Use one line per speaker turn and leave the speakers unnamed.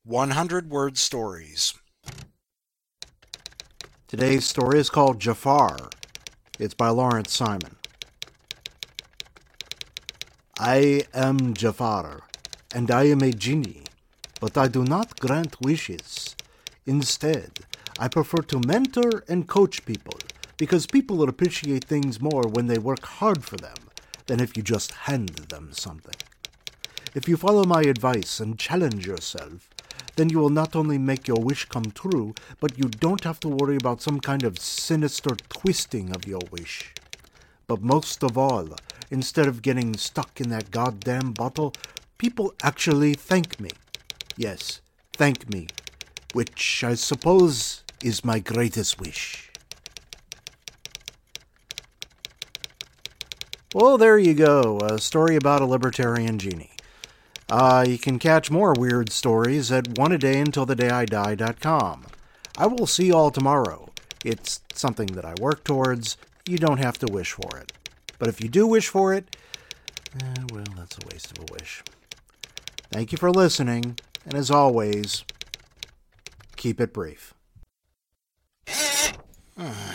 100-word stories.
Today's story is called Jafar. It's by Lawrence Simon. I am Jafar, and I am a genie, but I do not grant wishes. Instead, I prefer to mentor and coach people, because people appreciate things more when they work hard for them than if you just hand them something. If you follow my advice and challenge yourself, then you will not only make your wish come true, but you don't have to worry about some kind of sinister twisting of your wish. But most of all, instead of getting stuck in that goddamn bottle, people actually thank me. Yes, thank me, which I suppose is my greatest wish. Well, there you go, a story about a libertarian genie. You can catch more weird stories at oneadayuntilthedayidie.com. I will see you all tomorrow. It's something that I work towards. You don't have to wish for it. But if you do wish for it, well, that's a waste of a wish. Thank you for listening, and as always, keep it brief.